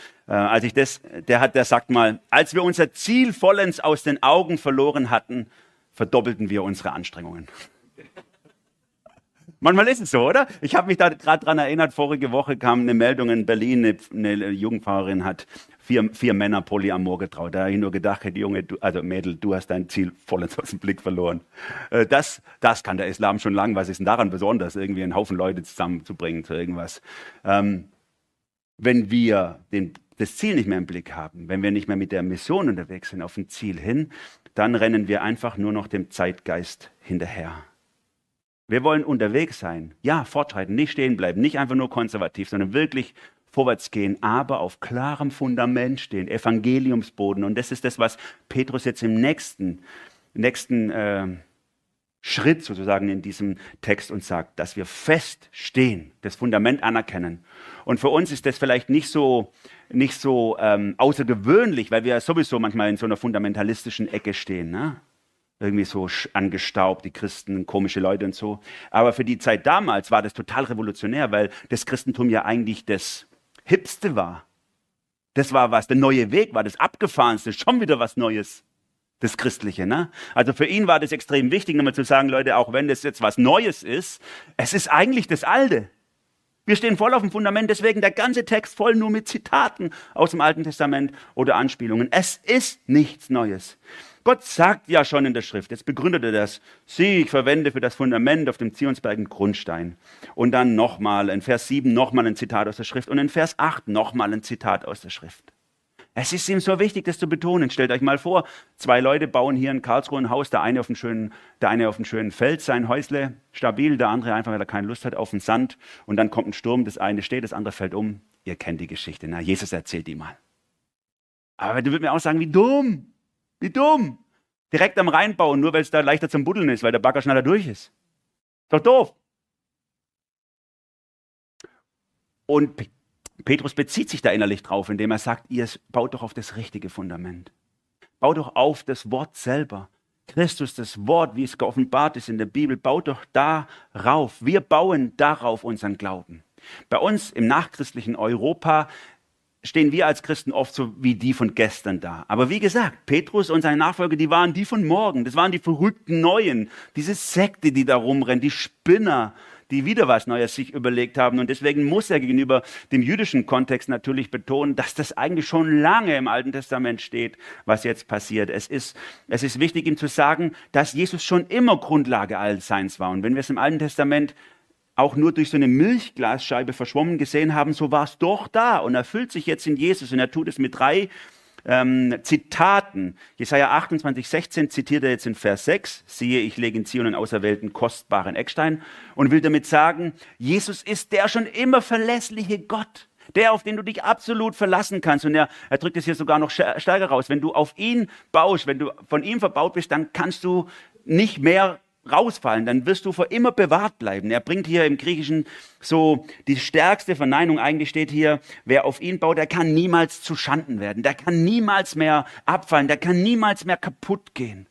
Der sagt mal, als wir unser Ziel vollends aus den Augen verloren hatten, verdoppelten wir unsere Anstrengungen. Manchmal ist es so, oder? Ich habe mich da gerade dran erinnert, vorige Woche kam eine Meldung in Berlin, eine Jugendpfarrerin hat vier Männer Polyamor getraut. Da habe ich nur gedacht, hey, Mädel, du hast dein Ziel vollends aus dem Blick verloren. Das kann der Islam schon lang. Was ist denn daran besonders, irgendwie einen Haufen Leute zusammenzubringen zu irgendwas? Wenn wir das Ziel nicht mehr im Blick haben, wenn wir nicht mehr mit der Mission unterwegs sind auf ein Ziel hin, dann rennen wir einfach nur noch dem Zeitgeist hinterher. Wir wollen unterwegs sein, ja, fortschreiten, nicht stehen bleiben, nicht einfach nur konservativ, sondern wirklich vorwärts gehen, aber auf klarem Fundament stehen, Evangeliumsboden. Und das ist das, was Petrus jetzt im nächsten Schritt sozusagen in diesem Text uns sagt, dass wir fest stehen, das Fundament anerkennen. Und für uns ist das vielleicht nicht so außergewöhnlich, weil wir sowieso manchmal in so einer fundamentalistischen Ecke stehen, ne? Irgendwie so angestaubt, die Christen, komische Leute und so. Aber für die Zeit damals war das total revolutionär, weil das Christentum ja eigentlich das Hipste war. Das war was, der neue Weg war, das Abgefahrenste, schon wieder was Neues, das Christliche. Ne? Also für ihn war das extrem wichtig, nochmal zu sagen, Leute, auch wenn das jetzt was Neues ist, es ist eigentlich das Alte. Wir stehen voll auf dem Fundament, deswegen der ganze Text voll nur mit Zitaten aus dem Alten Testament oder Anspielungen. Es ist nichts Neues. Gott sagt ja schon in der Schrift, jetzt begründet er das, sieh, ich verwende für das Fundament auf dem Zionsberg einen Grundstein. Und dann nochmal in Vers 7 nochmal ein Zitat aus der Schrift und in Vers 8 nochmal ein Zitat aus der Schrift. Es ist ihm so wichtig, das zu betonen. Stellt euch mal vor, 2 Leute bauen hier in Karlsruhe ein Haus, der eine auf einem schönen Feld, sein Häusle, stabil, der andere einfach, weil er keine Lust hat, auf den Sand. Und dann kommt ein Sturm, das eine steht, das andere fällt um. Ihr kennt die Geschichte, na, Jesus erzählt die mal. Aber du würdest mir auch sagen, wie dumm. Wie dumm. Direkt am Rhein bauen, nur weil es da leichter zum Buddeln ist, weil der Bagger schneller durch ist. Doch doof. Und Petrus bezieht sich da innerlich drauf, indem er sagt, ihr baut doch auf das richtige Fundament. Baut doch auf das Wort selber. Christus, das Wort, wie es geoffenbart ist in der Bibel, baut doch darauf. Wir bauen darauf unseren Glauben. Bei uns im nachchristlichen Europa stehen wir als Christen oft so wie die von gestern da. Aber wie gesagt, Petrus und seine Nachfolger, die waren die von morgen. Das waren die verrückten Neuen, diese Sekte, die da rumrennen, die Spinner, die wieder was Neues sich überlegt haben. Und deswegen muss er gegenüber dem jüdischen Kontext natürlich betonen, dass das eigentlich schon lange im Alten Testament steht, was jetzt passiert. Es ist wichtig, ihm zu sagen, dass Jesus schon immer Grundlage allen Seins war. Und wenn wir es im Alten Testament auch nur durch so eine Milchglasscheibe verschwommen gesehen haben, so war es doch da und erfüllt sich jetzt in Jesus. Und er tut es mit 3 Zitaten. Jesaja 28,16 zitiert er jetzt in Vers 6. Siehe, ich lege in Zion einen auserwählten, kostbaren Eckstein und will damit sagen, Jesus ist der schon immer verlässliche Gott. Der, auf den du dich absolut verlassen kannst. Und er drückt es hier sogar noch stärker raus. Wenn du auf ihn baust, wenn du von ihm verbaut bist, dann kannst du nicht mehr rausfallen, dann wirst du für immer bewahrt bleiben. Er bringt hier im Griechischen so die stärkste Verneinung. Eigentlich steht hier, wer auf ihn baut, der kann niemals zu Schanden werden. Der kann niemals mehr abfallen. Der kann niemals mehr kaputt gehen.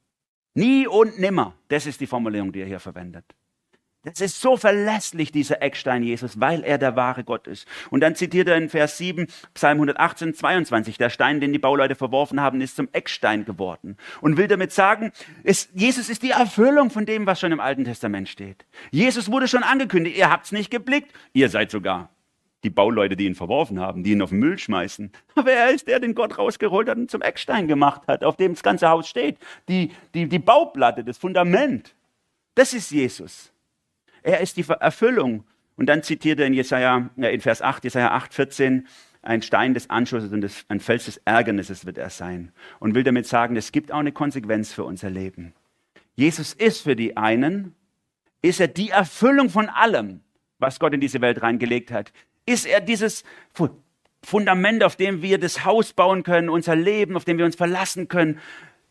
Nie und nimmer. Das ist die Formulierung, die er hier verwendet. Das ist so verlässlich, dieser Eckstein Jesus, weil er der wahre Gott ist. Und dann zitiert er in Vers 7, Psalm 118, 22, der Stein, den die Bauleute verworfen haben, ist zum Eckstein geworden. Und will damit sagen, Jesus ist die Erfüllung von dem, was schon im Alten Testament steht. Jesus wurde schon angekündigt, ihr habt es nicht geblickt, ihr seid sogar die Bauleute, die ihn verworfen haben, die ihn auf den Müll schmeißen. Aber er ist der, den Gott rausgeholt hat und zum Eckstein gemacht hat, auf dem das ganze Haus steht. Die Bauplatte, das Fundament, das ist Jesus. Er ist die Erfüllung. Und dann zitiert er in Vers 8, Jesaja 8, 14, ein Stein des Anschusses und ein Fels des Ärgernisses wird er sein. Und will damit sagen, es gibt auch eine Konsequenz für unser Leben. Jesus ist für die einen, ist er die Erfüllung von allem, was Gott in diese Welt reingelegt hat. Ist er dieses Fundament, auf dem wir das Haus bauen können, unser Leben, auf dem wir uns verlassen können.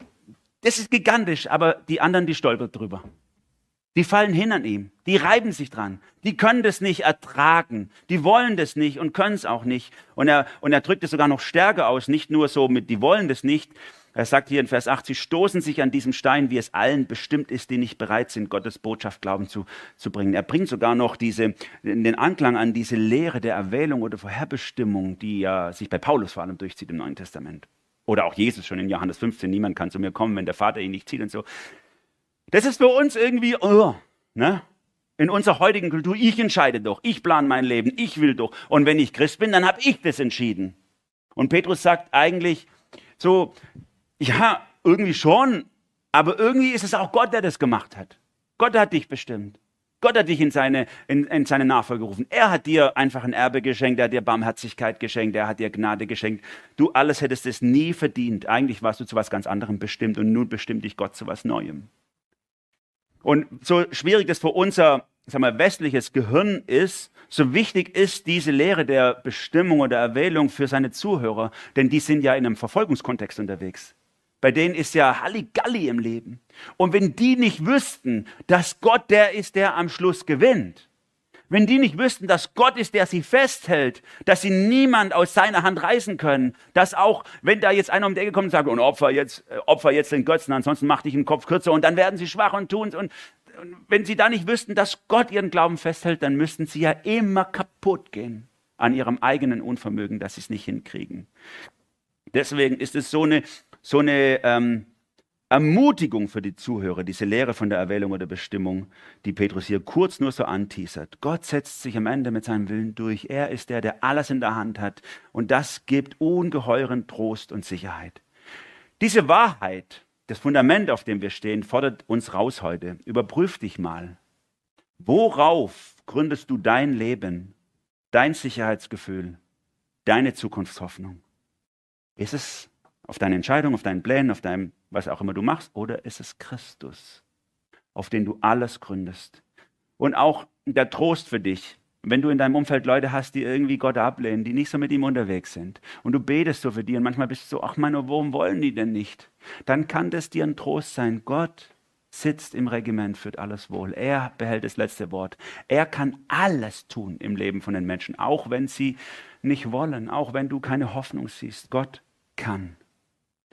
Das ist gigantisch, aber die anderen, die stolpern drüber. Die fallen hin an ihm, die reiben sich dran, die können das nicht ertragen, die wollen das nicht und können es auch nicht. Und er drückt es sogar noch stärker aus, nicht nur so mit, die wollen das nicht. Er sagt hier in Vers 8, sie stoßen sich an diesem Stein, wie es allen bestimmt ist, die nicht bereit sind, Gottes Botschaft Glauben zu bringen. Er bringt sogar noch den Anklang an diese Lehre der Erwählung oder Vorherbestimmung, die ja sich bei Paulus vor allem durchzieht im Neuen Testament. Oder auch Jesus schon in Johannes 15, niemand kann zu mir kommen, wenn der Vater ihn nicht zieht und so. Das ist für uns irgendwie, in unserer heutigen Kultur, ich entscheide doch, ich plane mein Leben, ich will doch. Und wenn ich Christ bin, dann habe ich das entschieden. Und Petrus sagt eigentlich so, ja, irgendwie schon, aber irgendwie ist es auch Gott, der das gemacht hat. Gott hat dich bestimmt. Gott hat dich in seine Nachfolge gerufen. Er hat dir einfach ein Erbe geschenkt, er hat dir Barmherzigkeit geschenkt, er hat dir Gnade geschenkt. Du alles hättest es nie verdient. Eigentlich warst du zu was ganz anderem bestimmt und nun bestimmt dich Gott zu was Neuem. Und so schwierig das für unser westliches Gehirn ist, so wichtig ist diese Lehre der Bestimmung oder Erwählung für seine Zuhörer, denn die sind ja in einem Verfolgungskontext unterwegs. Bei denen ist ja Halligalli im Leben. Und wenn die nicht wüssten, dass Gott der ist, der am Schluss gewinnt, wenn die nicht wüssten, dass Gott ist, der sie festhält, dass sie niemand aus seiner Hand reißen können, dass auch, wenn da jetzt einer um die Ecke kommt und sagt, und opfer jetzt den Götzen, ansonsten mach dich den Kopf kürzer und dann werden sie schwach und tun und wenn sie da nicht wüssten, dass Gott ihren Glauben festhält, dann müssten sie ja immer kaputt gehen an ihrem eigenen Unvermögen, dass sie es nicht hinkriegen. Deswegen ist es so eine Ermutigung für die Zuhörer, diese Lehre von der Erwählung oder Bestimmung, die Petrus hier kurz nur so anteasert. Gott setzt sich am Ende mit seinem Willen durch. Er ist der, der alles in der Hand hat. Und das gibt ungeheuren Trost und Sicherheit. Diese Wahrheit, das Fundament, auf dem wir stehen, fordert uns raus heute. Überprüf dich mal. Worauf gründest du dein Leben, dein Sicherheitsgefühl, deine Zukunftshoffnung? Ist es auf deine Entscheidung, auf deinen Plänen, auf deinem, was auch immer du machst, oder ist es Christus, auf den du alles gründest? Und auch der Trost für dich, wenn du in deinem Umfeld Leute hast, die irgendwie Gott ablehnen, die nicht so mit ihm unterwegs sind und du betest so für die und manchmal bist du so, ach meine, warum wollen die denn nicht? Dann kann das dir ein Trost sein. Gott sitzt im Regiment, führt alles wohl. Er behält das letzte Wort. Er kann alles tun im Leben von den Menschen, auch wenn sie nicht wollen, auch wenn du keine Hoffnung siehst. Gott kann.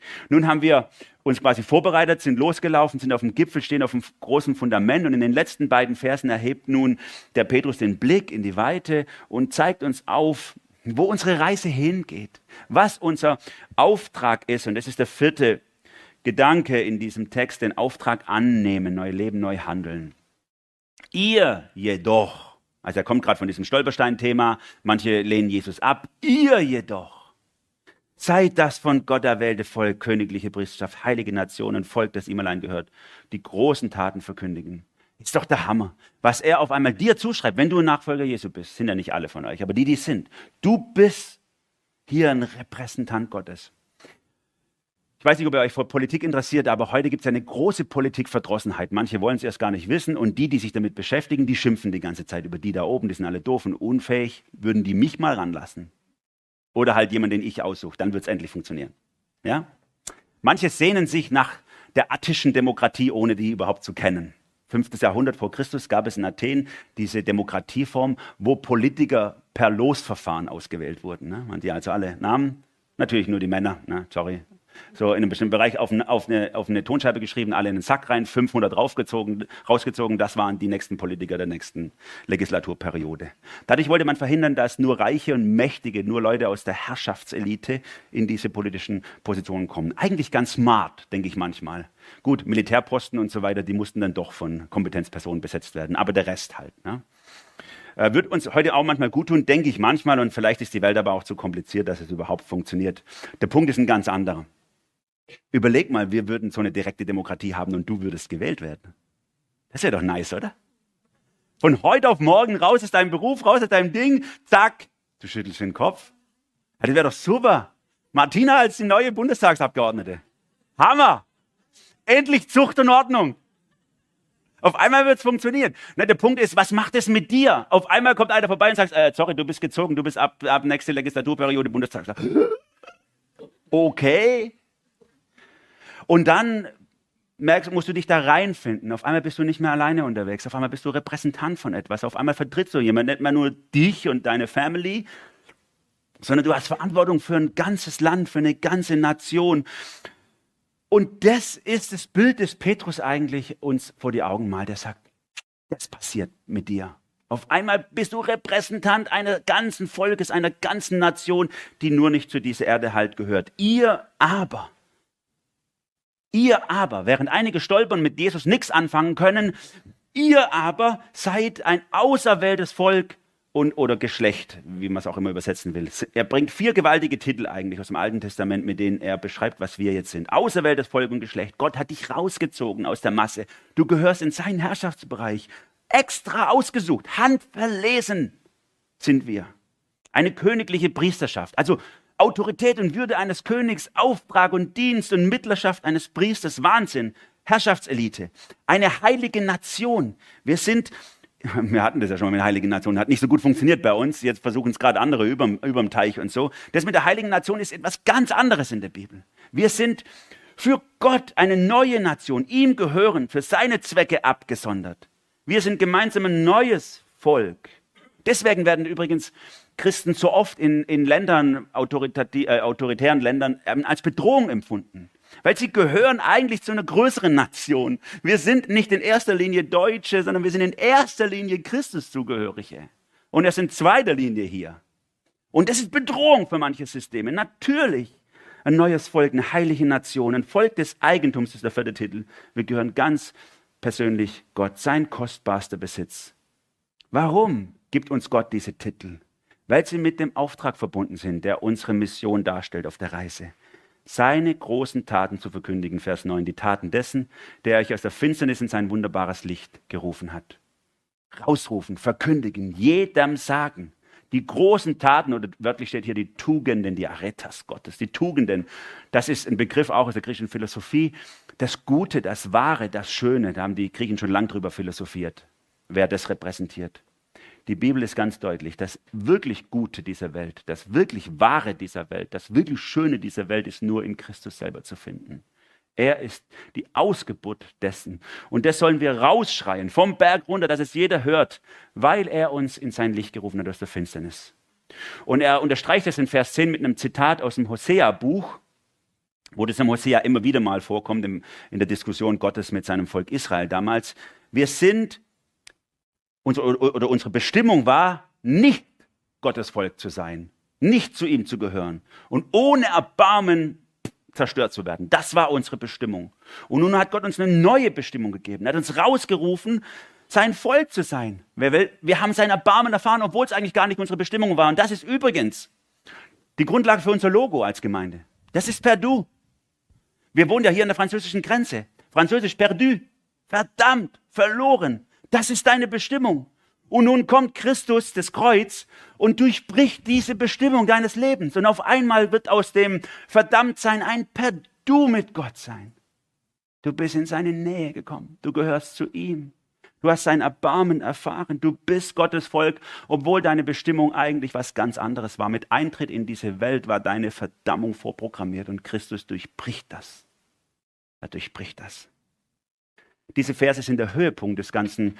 Nun haben wir uns quasi vorbereitet, sind losgelaufen, sind auf dem Gipfel, stehen auf einem großen Fundament und in den letzten beiden Versen erhebt nun der Petrus den Blick in die Weite und zeigt uns auf, wo unsere Reise hingeht, was unser Auftrag ist. Und das ist der 4. Gedanke in diesem Text, den Auftrag annehmen, neu leben, neu handeln. Ihr jedoch, also er kommt gerade von diesem Stolperstein-Thema, manche lehnen Jesus ab, ihr jedoch seid das von Gott erwählte Volk, königliche Priesterschaft, heilige Nation und Volk, das ihm allein gehört, die großen Taten verkündigen. Ist doch der Hammer, was er auf einmal dir zuschreibt, wenn du ein Nachfolger Jesu bist. Sind ja nicht alle von euch, aber die sind. Du bist hier ein Repräsentant Gottes. Ich weiß nicht, ob ihr euch für Politik interessiert, aber heute gibt es eine große Politikverdrossenheit. Manche wollen es erst gar nicht wissen und die sich damit beschäftigen, die schimpfen die ganze Zeit über die da oben, die sind alle doof und unfähig. Würden die mich mal ranlassen? Oder halt jemanden, den ich aussuche, dann wird es endlich funktionieren. Ja? Manche sehnen sich nach der attischen Demokratie, ohne die überhaupt zu kennen. 5. Jahrhundert vor Christus gab es in Athen diese Demokratieform, wo Politiker per Losverfahren ausgewählt wurden. Ne? Man die also alle Namen, natürlich nur die Männer, ne? Sorry. So in einem bestimmten Bereich auf eine Tonscheibe geschrieben, alle in den Sack rein, 500 rausgezogen, das waren die nächsten Politiker der nächsten Legislaturperiode. Dadurch wollte man verhindern, dass nur Reiche und Mächtige, nur Leute aus der Herrschaftselite in diese politischen Positionen kommen. Eigentlich ganz smart, denke ich manchmal. Gut, Militärposten und so weiter, die mussten dann doch von Kompetenzpersonen besetzt werden, aber der Rest halt. Ne? Wird uns heute auch manchmal gut tun, denke ich manchmal, und vielleicht ist die Welt aber auch zu kompliziert, dass es überhaupt funktioniert. Der Punkt ist ein ganz anderer. Überleg mal, wir würden so eine direkte Demokratie haben und du würdest gewählt werden. Das wäre doch nice, oder? Von heute auf morgen raus aus deinem Beruf, raus aus deinem Ding, zack, du schüttelst den Kopf. Ja, das wäre doch super. Martina als die neue Bundestagsabgeordnete. Hammer! Endlich Zucht und Ordnung. Auf einmal wird es funktionieren. Na, der Punkt ist, was macht es mit dir? Auf einmal kommt einer vorbei und sagt, sorry, du bist gezogen, du bist ab nächste Legislaturperiode Bundestagsabgeordneter. Okay. Und dann musst du dich da reinfinden. Auf einmal bist du nicht mehr alleine unterwegs. Auf einmal bist du Repräsentant von etwas. Auf einmal vertrittst du jemanden, nicht mehr nur dich und deine Family, sondern du hast Verantwortung für ein ganzes Land, für eine ganze Nation. Und das ist das Bild, das Petrus eigentlich uns vor die Augen malt. Der sagt, das passiert mit dir. Auf einmal bist du Repräsentant eines ganzen Volkes, einer ganzen Nation, die nur nicht zu dieser Erde halt gehört. Ihr aber, während einige stolpern und mit Jesus nichts anfangen können, ihr aber seid ein auserwähltes Volk oder Geschlecht, wie man es auch immer übersetzen will. Er bringt 4 gewaltige Titel eigentlich aus dem Alten Testament, mit denen er beschreibt, was wir jetzt sind. Auserwähltes Volk und Geschlecht. Gott hat dich rausgezogen aus der Masse. Du gehörst in seinen Herrschaftsbereich. Extra ausgesucht, handverlesen sind wir. Eine königliche Priesterschaft, also Autorität und Würde eines Königs, Auftrag und Dienst und Mittlerschaft eines Priesters, Wahnsinn, Herrschaftselite, eine heilige Nation. Wir hatten das ja schon mal mit der heiligen Nation, hat nicht so gut funktioniert bei uns, jetzt versuchen es gerade andere überm Teich und so. Das mit der heiligen Nation ist etwas ganz anderes in der Bibel. Wir sind für Gott eine neue Nation, ihm gehören, für seine Zwecke abgesondert. Wir sind gemeinsam ein neues Volk. Deswegen werden übrigens Christen so oft in Ländern, autoritären Ländern, als Bedrohung empfunden. Weil sie gehören eigentlich zu einer größeren Nation. Wir sind nicht in erster Linie Deutsche, sondern wir sind in erster Linie Christuszugehörige. Und er ist in zweiter Linie hier. Und das ist Bedrohung für manche Systeme. Natürlich ein neues Volk, eine heilige Nation, ein Volk des Eigentums ist der 4. Titel. Wir gehören ganz persönlich Gott, sein kostbarster Besitz. Warum gibt uns Gott diese Titel? Weil sie mit dem Auftrag verbunden sind, der unsere Mission darstellt auf der Reise. Seine großen Taten zu verkündigen, Vers 9, die Taten dessen, der euch aus der Finsternis in sein wunderbares Licht gerufen hat. Rausrufen, verkündigen, jedem sagen. Die großen Taten, oder wörtlich steht hier die Tugenden, die Aretas Gottes, die Tugenden. Das ist ein Begriff auch aus der griechischen Philosophie. Das Gute, das Wahre, das Schöne, da haben die Griechen schon lange drüber philosophiert, wer das repräsentiert. Die Bibel ist ganz deutlich, das wirklich Gute dieser Welt, das wirklich Wahre dieser Welt, das wirklich Schöne dieser Welt ist nur in Christus selber zu finden. Er ist die Ausgeburt dessen. Und das sollen wir rausschreien, vom Berg runter, dass es jeder hört, weil er uns in sein Licht gerufen hat aus der Finsternis. Und er unterstreicht das in Vers 10 mit einem Zitat aus dem Hosea-Buch. wo das im Hosea immer wieder mal vorkommt, in der Diskussion Gottes mit seinem Volk Israel damals. Unsere Bestimmung war, nicht Gottes Volk zu sein, nicht zu ihm zu gehören und ohne Erbarmen zerstört zu werden. Das war unsere Bestimmung. Und nun hat Gott uns eine neue Bestimmung gegeben. Er hat uns rausgerufen, sein Volk zu sein. Wir haben sein Erbarmen erfahren, obwohl es eigentlich gar nicht unsere Bestimmung war. Und das ist übrigens die Grundlage für unser Logo als Gemeinde. Das ist perdu. Wir wohnen ja hier an der französischen Grenze. Französisch perdu. Verdammt, verloren. Das ist deine Bestimmung. Und nun kommt Christus, das Kreuz, und durchbricht diese Bestimmung deines Lebens. Und auf einmal wird aus dem Verdammtsein ein perdu mit Gott sein. Du bist in seine Nähe gekommen. Du gehörst zu ihm. Du hast sein Erbarmen erfahren. Du bist Gottes Volk, obwohl deine Bestimmung eigentlich was ganz anderes war. Mit Eintritt in diese Welt war deine Verdammung vorprogrammiert und Christus durchbricht das. Er durchbricht das. Diese Verse sind der Höhepunkt des ganzen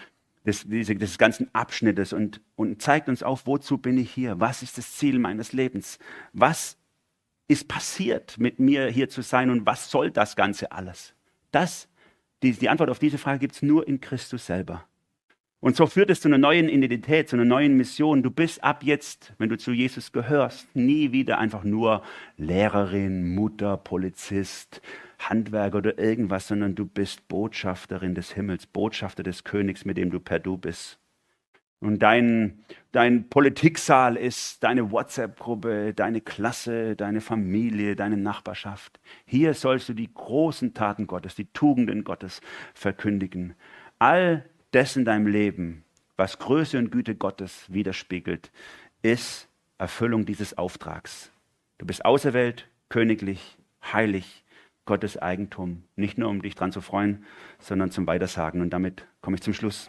Abschnittes und zeigt uns auf, wozu bin ich hier? Was ist das Ziel meines Lebens? Was ist passiert, mit mir hier zu sein und was soll das Ganze alles? Die Antwort auf diese Frage gibt es nur in Christus selber. Und so führt es zu einer neuen Identität, zu einer neuen Mission. Du bist ab jetzt, wenn du zu Jesus gehörst, nie wieder einfach nur Lehrerin, Mutter, Polizist, Handwerker oder irgendwas, sondern du bist Botschafterin des Himmels, Botschafter des Königs, mit dem du perdu bist. Und dein Politiksaal ist deine WhatsApp-Gruppe, deine Klasse, deine Familie, deine Nachbarschaft. Hier sollst du die großen Taten Gottes, die Tugenden Gottes verkündigen. All das in deinem Leben, was Größe und Güte Gottes widerspiegelt, ist Erfüllung dieses Auftrags. Du bist auserwählt, königlich, heilig, Gottes Eigentum. Nicht nur, um dich dran zu freuen, sondern zum Weitersagen. Und damit komme ich zum Schluss.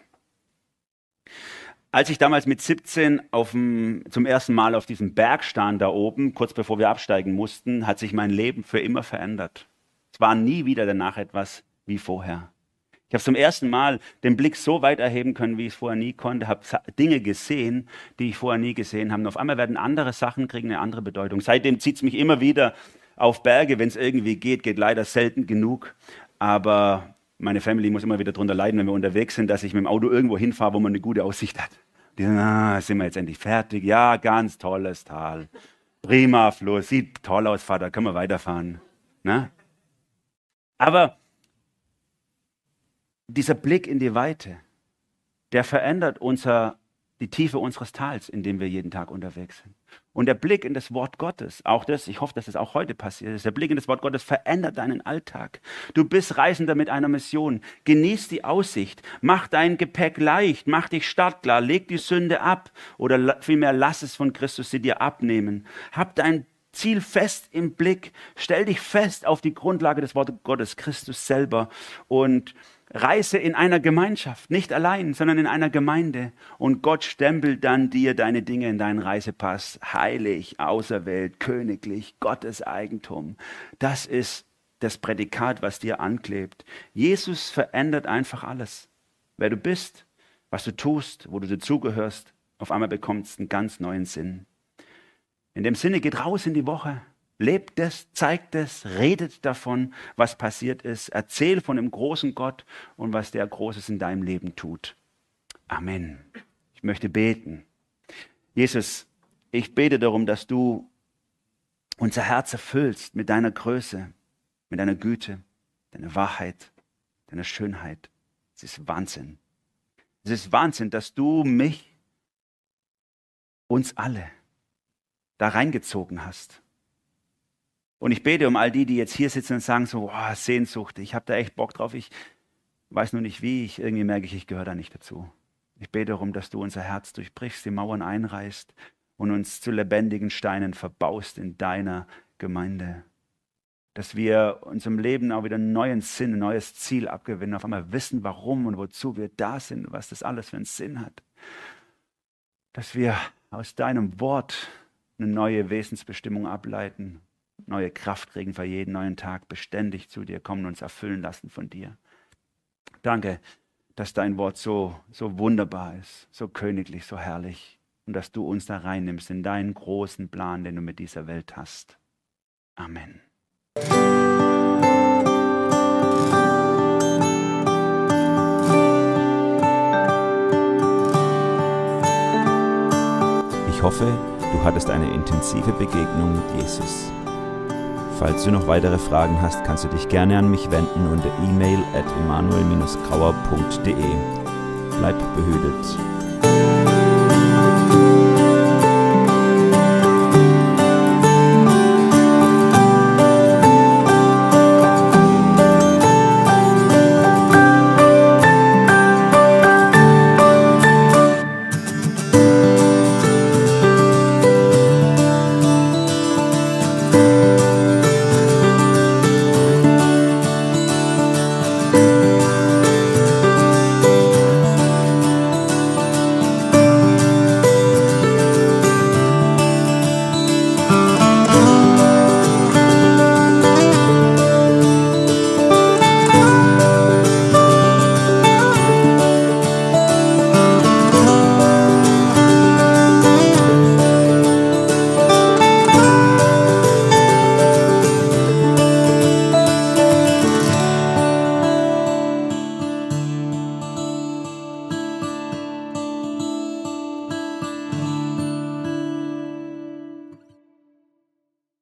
Als ich damals mit 17 zum ersten Mal auf diesem Berg stand da oben, kurz bevor wir absteigen mussten, hat sich mein Leben für immer verändert. Es war nie wieder danach etwas wie vorher. Ich habe zum ersten Mal den Blick so weit erheben können, wie ich es vorher nie konnte, habe Dinge gesehen, die ich vorher nie gesehen habe. Und auf einmal werden andere Sachen, kriegen eine andere Bedeutung. Seitdem zieht es mich immer wieder auf Berge, wenn es irgendwie geht leider selten genug. Aber meine Family muss immer wieder darunter leiden, wenn wir unterwegs sind, dass ich mit dem Auto irgendwo hinfahre, wo man eine gute Aussicht hat. Die sagen, sind wir jetzt endlich fertig? Ja, ganz tolles Tal. Prima Fluss, sieht toll aus, Vater, können wir weiterfahren. Na? Aber dieser Blick in die Weite, der verändert die Tiefe unseres Tals, in dem wir jeden Tag unterwegs sind. Und der Blick in das Wort Gottes, ich hoffe, dass es auch heute passiert ist, der Blick in das Wort Gottes verändert deinen Alltag. Du bist Reisender mit einer Mission. Genieß die Aussicht, mach dein Gepäck leicht, mach dich startklar, leg die Sünde ab oder vielmehr lass es von Christus sie dir abnehmen. Hab dein Ziel fest im Blick, stell dich fest auf die Grundlage des Wortes Gottes, Christus selber, und reise in einer Gemeinschaft, nicht allein, sondern in einer Gemeinde. Und Gott stempelt dann dir deine Dinge in deinen Reisepass. Heilig, auserwählt, königlich, Gottes Eigentum. Das ist das Prädikat, was dir anklebt. Jesus verändert einfach alles. Wer du bist, was du tust, wo du dazugehörst, auf einmal bekommt es einen ganz neuen Sinn. In dem Sinne, geht raus in die Woche. Lebt es, zeigt es, redet davon, was passiert ist. Erzähl von dem großen Gott und was der Großes in deinem Leben tut. Amen. Ich möchte beten. Jesus, ich bete darum, dass du unser Herz erfüllst mit deiner Größe, mit deiner Güte, deiner Wahrheit, deiner Schönheit. Es ist Wahnsinn. Es ist Wahnsinn, dass du uns alle da reingezogen hast. Und ich bete um all die jetzt hier sitzen und sagen so, oh, Sehnsucht, ich habe da echt Bock drauf, ich weiß nur nicht wie, irgendwie merke ich gehöre da nicht dazu. Ich bete darum, dass du unser Herz durchbrichst, die Mauern einreißt und uns zu lebendigen Steinen verbaust in deiner Gemeinde. Dass wir unserem Leben auch wieder einen neuen Sinn, ein neues Ziel abgewinnen, auf einmal wissen, warum und wozu wir da sind, was das alles für einen Sinn hat. Dass wir aus deinem Wort eine neue Wesensbestimmung ableiten, neue Kraft kriegen für jeden neuen Tag, beständig zu dir kommen und uns erfüllen lassen von dir. Danke, dass dein Wort so wunderbar ist, so königlich, so herrlich und dass du uns da reinnimmst in deinen großen Plan, den du mit dieser Welt hast. Amen. Ich hoffe, du hattest eine intensive Begegnung mit Jesus. Falls du noch weitere Fragen hast, kannst du dich gerne an mich wenden unter e-mail@emanuel-grauer.de. Bleib behütet.